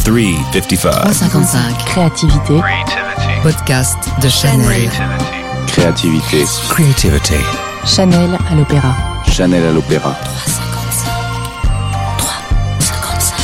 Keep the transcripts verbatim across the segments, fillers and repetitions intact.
three fifty-five. trois cinquante-cinq. Créativité. Creativity. Podcast de Chanel. Créativité. Creativity. Chanel à l'opéra. Chanel à l'opéra. trois cinquante-cinq. trois cinquante-cinq.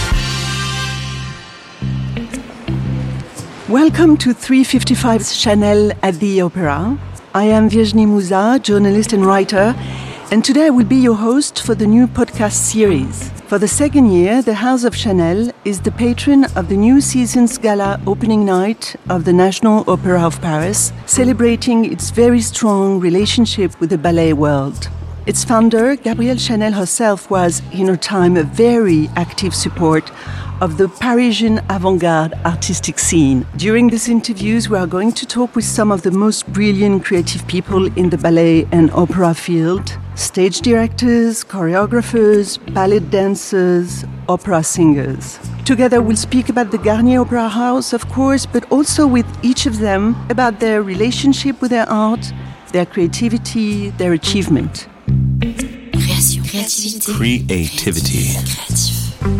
Welcome to three fifty-five's Chanel at the Opera. I am Virginie Mouza, journalist and writer, and today I will be your host for the new podcast series. For the second year, the House of Chanel is the patron of the new season's gala opening night of the National Opera of Paris, celebrating its very strong relationship with the ballet world. Its founder, Gabrielle Chanel herself, was, in her time, a very active support of the Parisian avant-garde artistic scene. During these interviews, we are going to talk with some of the most brilliant creative people in the ballet and opera field: stage directors, choreographers, ballet dancers, opera singers. Together we'll speak about the Garnier Opera House, of course, but also with each of them about their relationship with their art, their creativity, their achievement. Création. Créativité. Creativity. Créatif.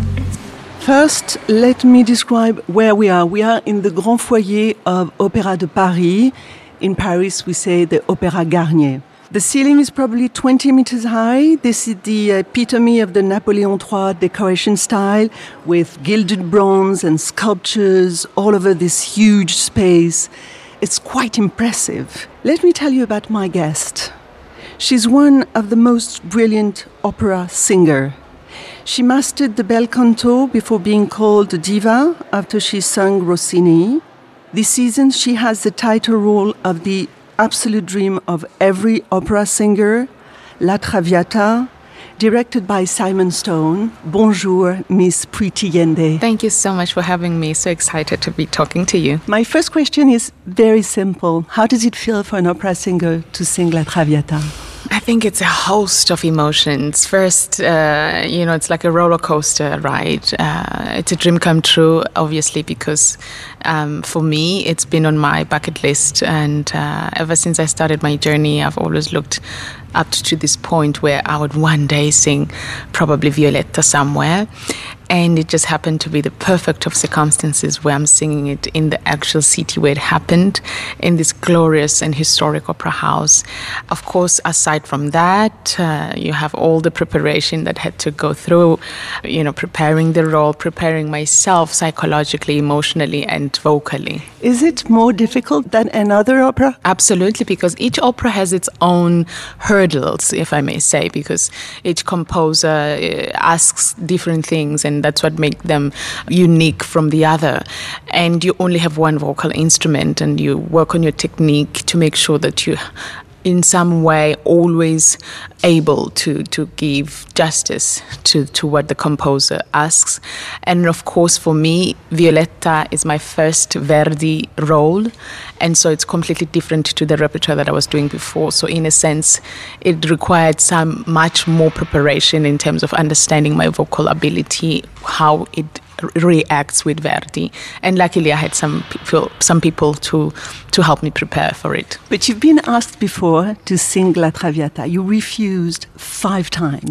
First, let me describe where we are. We are in the Grand Foyer of Opéra de Paris. In Paris, we say the Opéra Garnier. The ceiling is probably twenty meters high. This is the epitome of the Napoleon three decoration style, with gilded bronze and sculptures all over this huge space. It's quite impressive. Let me tell you about my guest. She's one of the most brilliant opera singers. She mastered the bel canto before being called a diva after she sung Rossini. This season, she has the title role of the absolute dream of every opera singer, La Traviata, directed by Simon Stone. Bonjour, Miss Preeti Yende. Thank you so much for having me. So excited to be talking to you. My first question is very simple. How does it feel for an opera singer to sing La Traviata? I think it's a host of emotions. First, uh, you know, it's like a roller coaster ride. Uh, it's a dream come true, obviously, because um, for me, it's been on my bucket list. And uh, ever since I started my journey, I've always looked up to this point where I would one day sing probably Violetta somewhere. And it just happened to be the perfect of circumstances where I'm singing it in the actual city where it happened, in this glorious and historic opera house. Of course, aside from that, uh, you have all the preparation that had to go through, you know, preparing the role, preparing myself psychologically, emotionally, and vocally. Is it more difficult than another opera? Absolutely, because each opera has its own hurdles, if I may say, because each composer uh, asks different things, and that's what makes them unique from the other. And you only have one vocal instrument, and you work on your technique to make sure that you in some way always able to, to give justice to, to what the composer asks. And of course, for me, Violetta is my first Verdi role, and so it's completely different to the repertoire that I was doing before. So in a sense, it required some much more preparation in terms of understanding my vocal ability, how it reacts with Verdi, and luckily I had some people, some people to to help me prepare for it. But you've been asked before to sing La Traviata. You refused five times.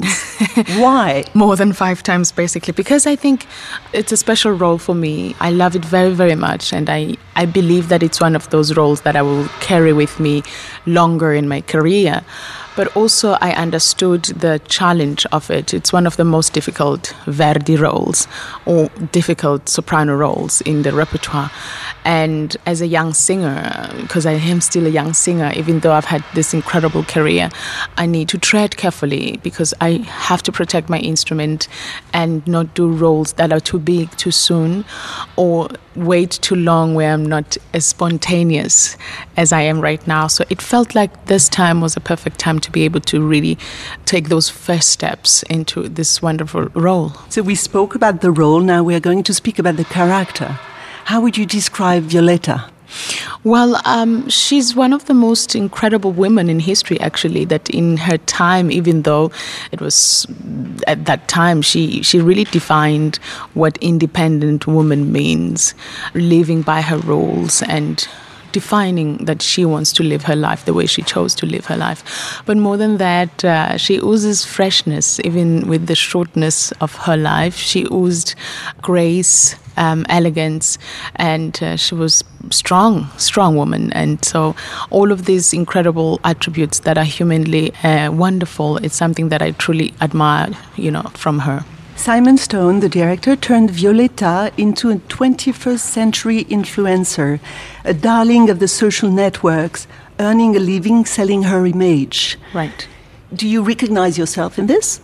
Why? More than five times, basically, because I think it's a special role for me. I love it very, very much, and I, I believe that it's one of those roles that I will carry with me longer in my career. But also I understood the challenge of it. It's one of the most difficult Verdi roles, or difficult soprano roles in the repertoire. And as a young singer, because I am still a young singer, even though I've had this incredible career, I need to tread carefully because I have to protect my instrument and not do roles that are too big too soon, or wait too long where I'm not as spontaneous as I am right now. So it felt like this time was a perfect time to be able to really take those first steps into this wonderful role. So we spoke about the role, now we're going to speak about the character. How would you describe Violetta? Well, um, she's one of the most incredible women in history, actually, that in her time, even though it was at that time, she, she really defined what independent woman means, living by her rules and defining that she wants to live her life the way she chose to live her life. But more than that, uh, she oozes freshness, even with the shortness of her life. She oozed grace um, elegance, and uh, she was strong, strong woman. And so all of these incredible attributes that are humanly uh, wonderful, it's something that I truly admire, you know, from her. Simon Stone, the director, turned Violetta into a twenty-first century influencer, a darling of the social networks, earning a living selling her image. Right. Do you recognize yourself in this?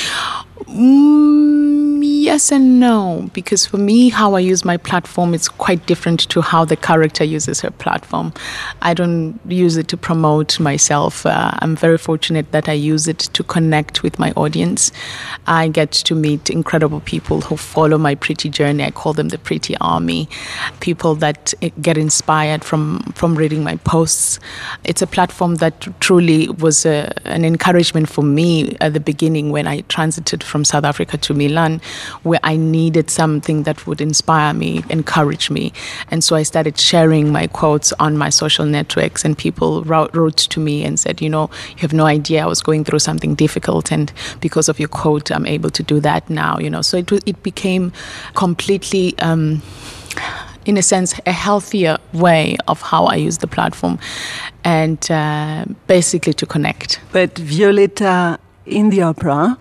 Mm, yes and no, because for me, how I use my platform is quite different to how the character uses her platform. I don't use it to promote myself. Uh, I'm very fortunate that I use it to connect with my audience. I get to meet incredible people who follow my pretty journey. I call them the pretty army. People that get inspired from, from reading my posts. It's a platform that truly was a, an encouragement for me at the beginning when I transited from South Africa to Milan, where I needed something that would inspire me, encourage me. And so I started sharing my quotes on my social networks, and people wrote, wrote to me and said, you know, you have no idea I was going through something difficult, and because of your quote, I'm able to do that now, you know. So it, it became completely... Um, in a sense, a healthier way of how I use the platform, and uh, basically to connect. But Violetta in the opera,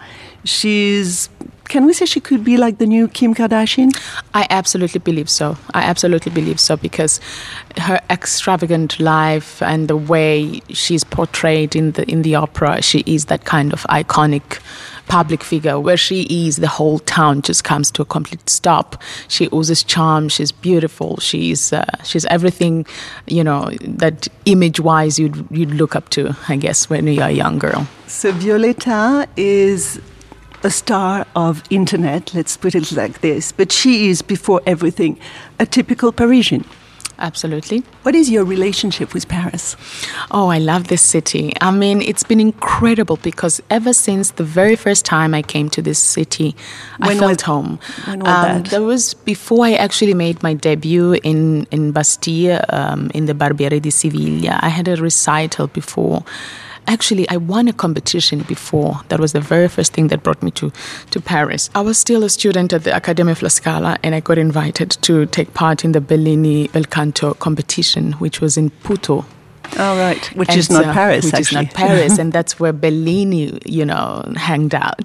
she's, can we say she could be like the new Kim Kardashian? I absolutely believe so. I absolutely believe so, because her extravagant life and the way she's portrayed in the in the opera, she is that kind of iconic public figure. Where she is, the whole town just comes to a complete stop. She oozes charm. She's beautiful. She's uh, she's everything, you know, that image-wise you'd you'd look up to, I guess, when you're a young girl. So Violetta is a star of internet, let's put it like this, but she is, before everything, a typical Parisian. Absolutely. What is your relationship with Paris? Oh, I love this city. I mean, it's been incredible, because ever since the very first time I came to this city, when I felt was, home. When was um, that? That was before I actually made my debut in, in Bastille, um, in the Barbiere di Siviglia. I had a recital before. Actually, I won a competition before. That was the very first thing that brought me to, to Paris. I was still a student at the Accademia Fla Scala, and I got invited to take part in the Bellini Bel Canto competition, which was in Puto. Oh, right. Which and, is not uh, Paris, which actually. Which is not Paris, and that's where Bellini, you know, hanged out.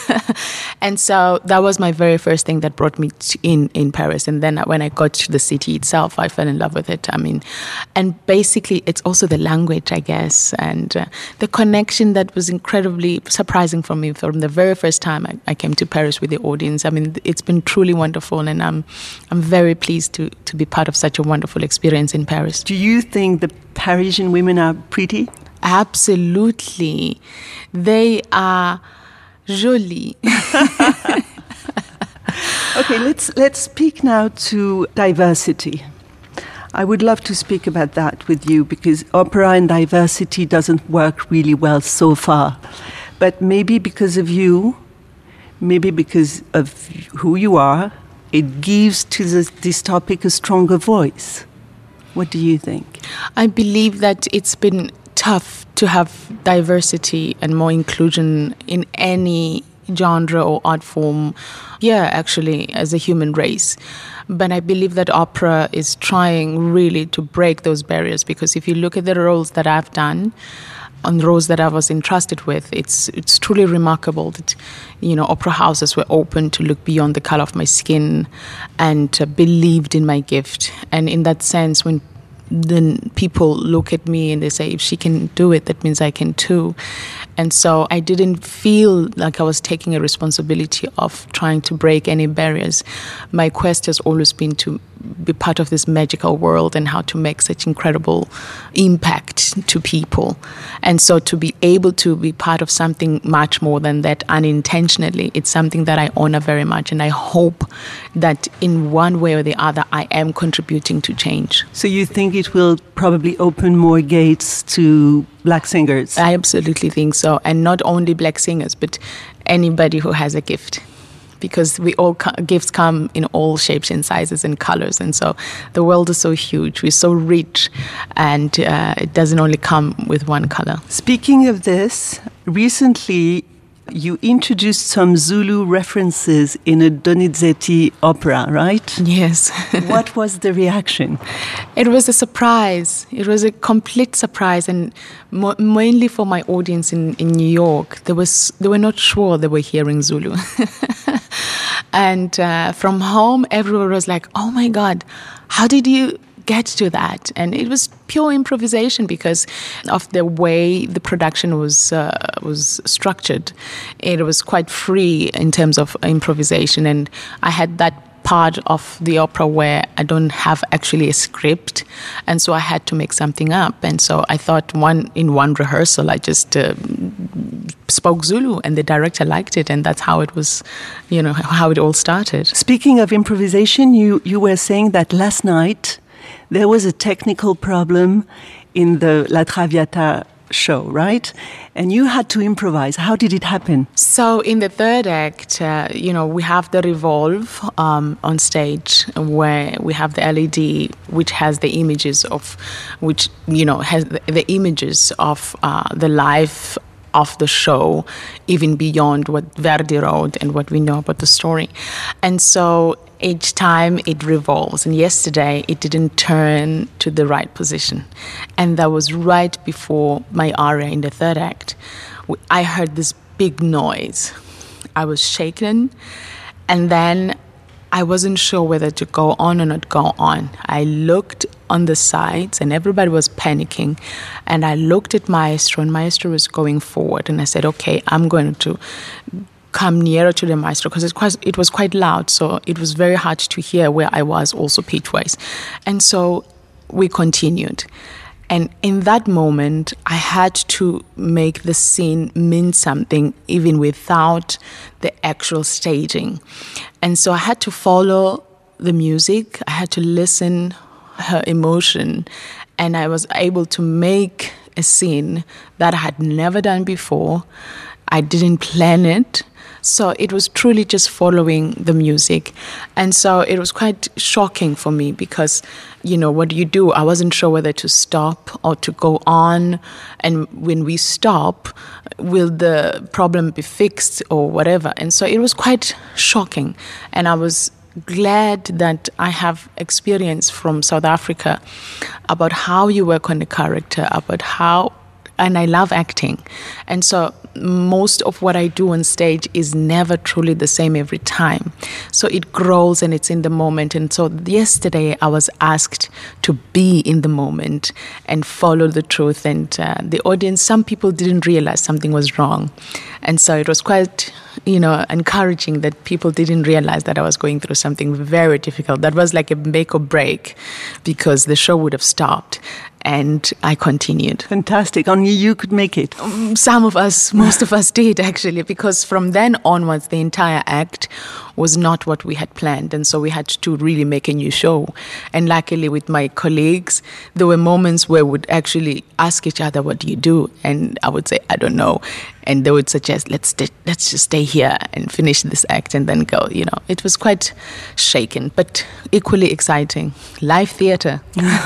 And so that was my very first thing that brought me to in, in Paris. And then when I got to the city itself, I fell in love with it. I mean, and basically it's also the language, I guess, and uh, the connection that was incredibly surprising for me from the very first time I, I came to Paris with the audience. I mean, it's been truly wonderful, and I'm, I'm very pleased to, to be part of such a wonderful experience in Paris. Do you think the Parisian women are pretty? Absolutely. They are jolie. Okay, let's let's speak now to diversity. I would love to speak about that with you, because opera and diversity doesn't work really well so far. But maybe because of you, maybe because of who you are, it gives to this, this topic a stronger voice. What do you think? I believe that it's been tough to have diversity and more inclusion in any genre or art form, yeah, actually, as a human race. But I believe that opera is trying really to break those barriers, because if you look at the roles that I've done, on roles that I was entrusted with, it's it's truly remarkable that, you know, opera houses were open to look beyond the color of my skin and uh, believed in my gift. And in that sense, when then people look at me and they say, if she can do it, that means I can too. And so I didn't feel like I was taking a responsibility of trying to break any barriers. My quest has always been to be part of this magical world and how to make such incredible impact to people. And so to be able to be part of something much more than that unintentionally, it's something that I honor very much. And I hope that in one way or the other, I am contributing to change. So you think it will probably open more gates to black singers? I absolutely think so. And not only black singers, but anybody who has a gift. Because we all co- gifts come in all shapes and sizes and colors, and so the world is so huge, we're so rich, and uh, it doesn't only come with one color. Speaking of this, recently you introduced some Zulu references in a Donizetti opera, right? Yes. What was the reaction? It was a surprise. It was a complete surprise, and mo- mainly for my audience in, in New York. They, was, they were not sure they were hearing Zulu. And uh, from home, everyone was like, oh my God, how did you get to that? And it was pure improvisation because of the way the production was uh, was structured. It was quite free in terms of improvisation, and I had that part of the opera where I don't have actually a script, and so I had to make something up. And so I thought one in one rehearsal I just uh, spoke Zulu, and the director liked it, and that's how it was, you know, how it all started. Speaking of improvisation, you, you were saying that last night there was a technical problem in the La Traviata show, right? And you had to improvise. How did it happen? So in the third act, uh, you know, we have the Revolve um, on stage where we have the L E D, which has the images of, which, you know, has the, the images of uh, the life of the show, even beyond what Verdi wrote and what we know about the story. And so each time it revolves. And yesterday it didn't turn to the right position. And that was right before my aria in the third act. I heard this big noise. I was shaken. And then I wasn't sure whether to go on or not go on. I looked on the sides and everybody was panicking. And I looked at Maestro, and Maestro was going forward. And I said, okay, I'm going to come nearer to the Maestro because it, it was quite loud. So it was very hard to hear where I was also pitch-wise. And so we continued. And in that moment, I had to make the scene mean something even without the actual staging. And so I had to follow the music. I had to listen her emotion. And I was able to make a scene that I had never done before. I didn't plan it. So it was truly just following the music. And so it was quite shocking for me because, you know, what do you do? I wasn't sure whether to stop or to go on. And when we stop, will the problem be fixed or whatever? And so it was quite shocking. And I was glad that I have experience from South Africa about how you work on the character, about how, and I love acting. And so most of what I do on stage is never truly the same every time. So it grows and it's in the moment. And so yesterday I was asked to be in the moment and follow the truth. And uh, the audience, some people didn't realize something was wrong. And so it was quite, you know, encouraging that people didn't realize that I was going through something very difficult. That was like a make or break because the show would have stopped. And I continued. Fantastic. Only you could make it. Um, some of us, most of us did actually, because from then onwards, the entire act was not what we had planned. And so we had to really make a new show. And luckily with my colleagues, there were moments where we would actually ask each other, what do you do? And I would say, I don't know. And they would suggest, let's st- let's just stay here and finish this act and then go, you know. It was quite shaken, but equally exciting. Live theatre.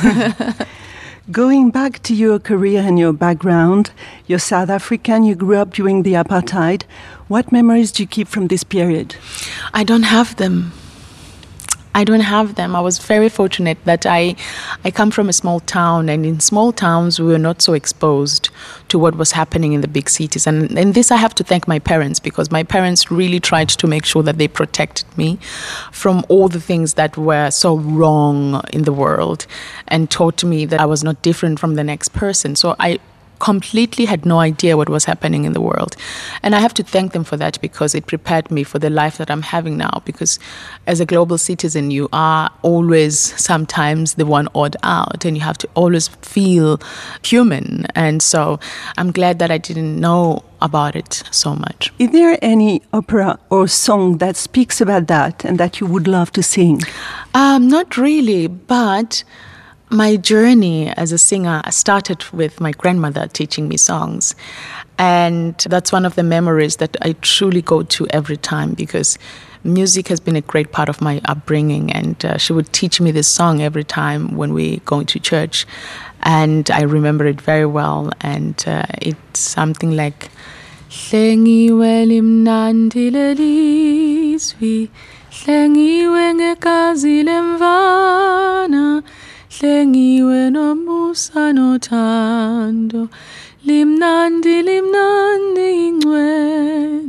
Going back to your career and your background, you're South African, you grew up during the apartheid. What memories do you keep from this period? I don't have them. I don't have them. I was very fortunate that I I come from a small town, and in small towns we were not so exposed to what was happening in the big cities. And, and this I have to thank my parents, because my parents really tried to make sure that they protected me from all the things that were so wrong in the world and taught me that I was not different from the next person. So I completely had no idea what was happening in the world. And I have to thank them for that, because it prepared me for the life that I'm having now. Because as a global citizen, you are always sometimes the one odd out, and you have to always feel human. And so I'm glad that I didn't know about it so much. Is there any opera or song that speaks about that and that you would love to sing? Um, not really, but my journey as a singer started with my grandmother teaching me songs. And that's one of the memories that I truly go to every time, because music has been a great part of my upbringing. And uh, she would teach me this song every time when we go to church. And I remember it very well. And uh, it's something like, hlengiwe limnandi lelizwi, hlengiwe ngekazi lemvana, hlengiwe nomusa nothando, limnandi limnandi ingcwele,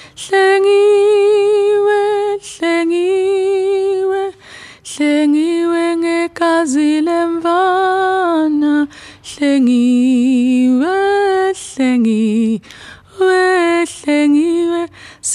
hlengiwe hlengiwe hlengiwe ngekazi lemvana, hlengiwe hlengiwe hlengiwe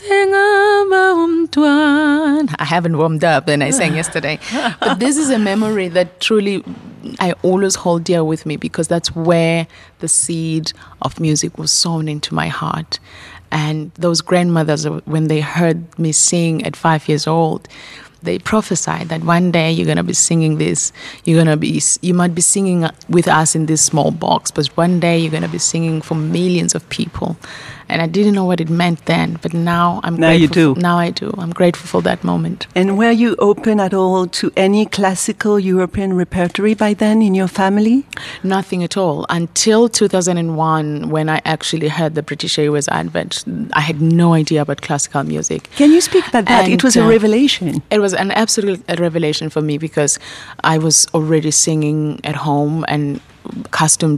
sengaba umntwana. I haven't warmed up and I sang yesterday, but this is a memory that truly I always hold dear with me, because that's where the seed of music was sown into my heart. And those grandmothers, when they heard me sing at five years old, they prophesied that one day you're going to be singing this. You're going to be, you might be singing with us in this small box, but one day you're going to be singing for millions of people. And I didn't know what it meant then, but now I'm now grateful. you do. Now I do. I'm grateful for that moment. And were you open at all to any classical European repertory by then in your family? Nothing at all. Until two thousand one, when I actually heard the British Airways advert, I had no idea about classical music. Can you speak about that? And, it was a uh, revelation. revelation. It was an absolute revelation for me, because I was already singing at home and accustomed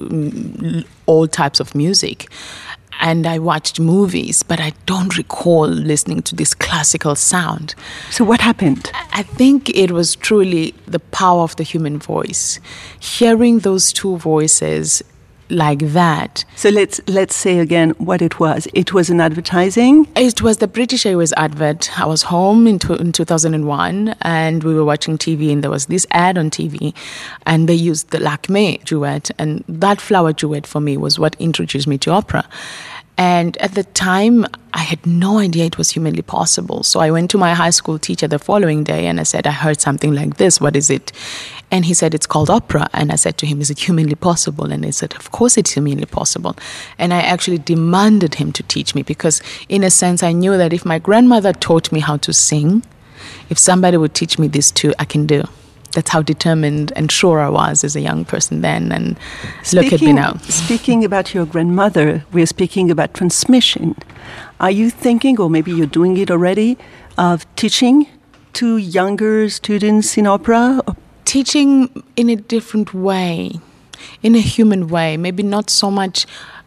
to all types of music. And I watched movies, but I don't recall listening to this classical sound. So what happened? I think it was truly the power of the human voice. Hearing those two voices like that. So let's let's say again what it was. It was an advertising? It was the British Airways advert. I was home in, to, in two thousand one, and we were watching T V, and there was this ad on T V, and they used the Lakme duet, and that flower duet for me was what introduced me to opera. And at the time, I had no idea it was humanly possible. So I went to my high school teacher the following day and I said, I heard something like this. What is it? And he said, it's called opera. And I said to him, is it humanly possible? And he said, of course it's humanly possible. And I actually demanded him to teach me, because in a sense, I knew that if my grandmother taught me how to sing, if somebody would teach me this too, I can do. That's how determined and sure I was as a young person then. And speaking, look at me now. Speaking about your grandmother, we're speaking about transmission. Are you thinking, or maybe you're doing it already, of teaching to younger students in opera? Teaching in a different way, in a human way, maybe not so much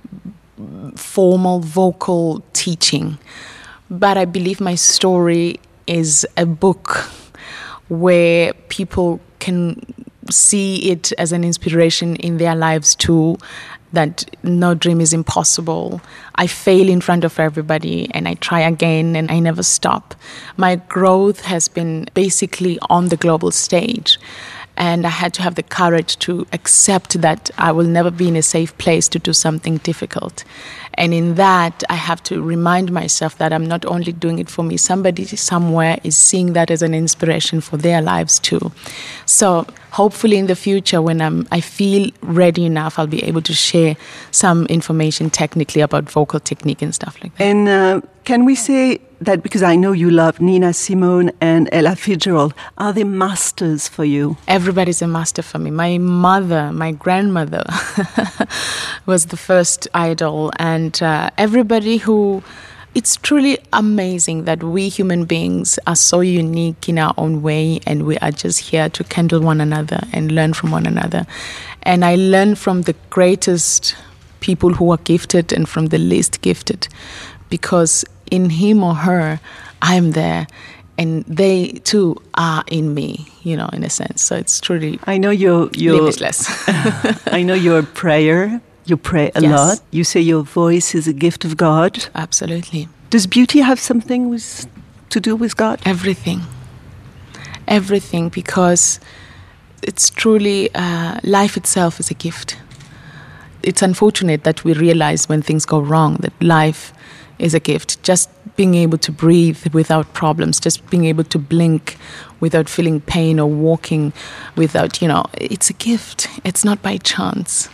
formal vocal teaching, but I believe my story is a book where people can see it as an inspiration in their lives too, that no dream is impossible. I fail in front of everybody and I try again and I never stop. My growth has been basically on the global stage. And I had to have the courage to accept that I will never be in a safe place to do something difficult. And in that, I have to remind myself that I'm not only doing it for me, somebody somewhere is seeing that as an inspiration for their lives too. So hopefully in the future, when I'm, I feel ready enough, I'll be able to share some information technically about vocal technique and stuff like that. And uh, can we say that, because I know you love Nina Simone and Ella Fitzgerald, are they masters for you? Everybody's a master for me. My mother, my grandmother was the first idol, and uh, everybody who... It's truly amazing that we human beings are so unique in our own way, and we are just here to kindle one another and learn from one another. And I learn from the greatest people who are gifted and from the least gifted, because in him or her, I'm there, and they too are in me, you know, in a sense. So it's truly I know you're, you're limitless. I know you're a prayer. You pray a Yes. lot. You say your voice is a gift of God. Absolutely. Does beauty have something with, to do with God? Everything. Everything, because it's truly, uh, life itself is a gift. It's unfortunate that we realize when things go wrong that life is a gift. Just being able to breathe without problems, just being able to blink without feeling pain, or walking without, you know, it's a gift. It's not by chance.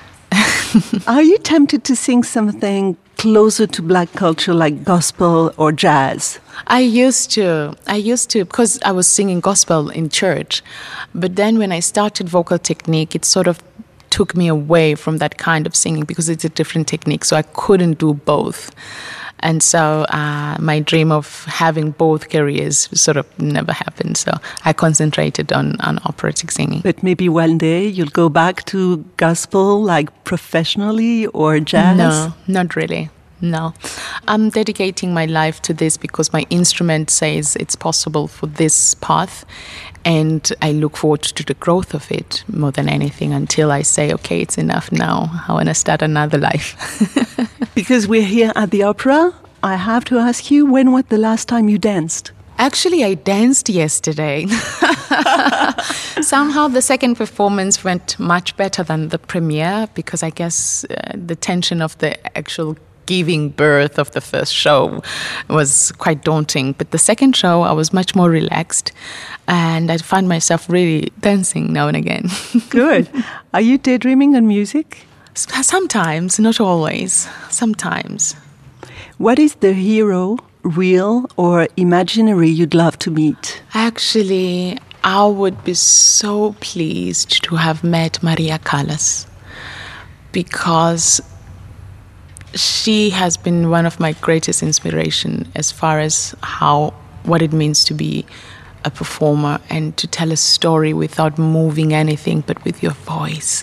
Are you tempted to sing something closer to black culture, like gospel or jazz? I used to. I used to, because I was singing gospel in church. But then when I started vocal technique, it sort of took me away from that kind of singing because it's a different technique. So I couldn't do both. And so uh, my dream of having both careers sort of never happened. So I concentrated on, on operatic singing. But maybe one day you'll go back to gospel, like professionally, or jazz? No, not really. No. I'm dedicating my life to this because my instrument says it's possible for this path. And I look forward to the growth of it more than anything until I say, okay, it's enough now. I want to start another life. Because we're here at the opera, I have to ask you, when was the last time you danced? Actually, I danced yesterday. Somehow the second performance went much better than the premiere because I guess uh, the tension of the actual giving birth of the first show was quite daunting. But the second show, I was much more relaxed and I find myself really dancing now and again. Good. Are you daydreaming on music? Sometimes, not always. Sometimes. What is the hero, real or imaginary, you'd love to meet? Actually, I would be so pleased to have met Maria Callas because she has been one of my greatest inspiration as far as how what it means to be a performer and to tell a story without moving anything but with your voice.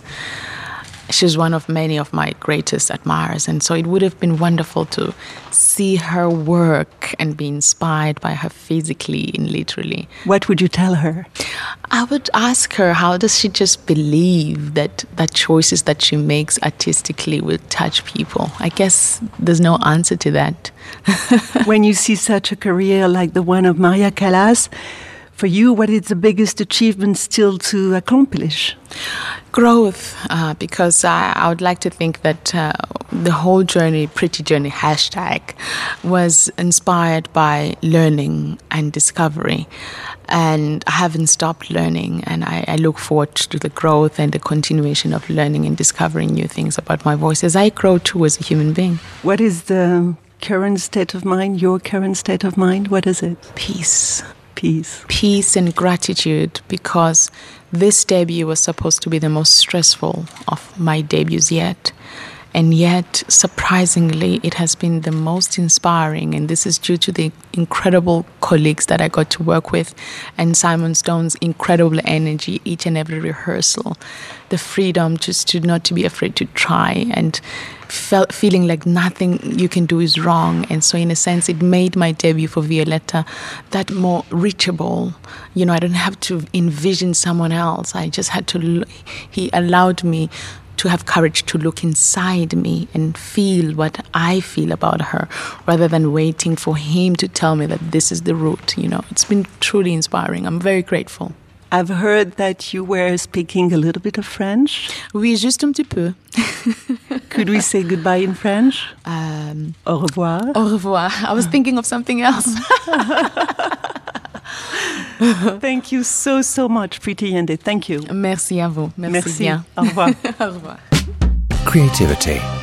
She's one of many of my greatest admirers, and so it would have been wonderful to see her work and be inspired by her physically and literally. What would you tell her? I would ask her, how does she just believe that that choices that she makes artistically will touch people? I guess there's no answer to that. When you see such a career like the one of Maria Callas, for you, what is the biggest achievement still to accomplish? Growth, uh, because I, I would like to think that uh, the whole journey, Pretty Journey hashtag, was inspired by learning and discovery. And I haven't stopped learning, and I, I look forward to the growth and the continuation of learning and discovering new things about my voice as I grow too as a human being. What is the current state of mind, your current state of mind? What is it? Peace. Peace. Peace and gratitude, because this debut was supposed to be the most stressful of my debuts yet. And yet, surprisingly, it has been the most inspiring. And this is due to the incredible colleagues that I got to work with and Simon Stone's incredible energy each and every rehearsal. The freedom just to not to be afraid to try and felt feeling like nothing you can do is wrong. And so in a sense, it made my debut for Violetta that more reachable. You know, I didn't have to envision someone else. I just had to, he allowed me to have courage to look inside me and feel what I feel about her, rather than waiting for him to tell me that this is the route. You know, it's been truly inspiring. I'm very grateful. I've heard that you were speaking a little bit of French. Oui, juste un petit peu. Could we say goodbye in French? Um, Au revoir. Au revoir. I was thinking of something else. Thank you so, so much, Pretty Yende. Thank you. Merci à vous. Merci, Merci. bien. Au revoir. Au revoir. Creativity.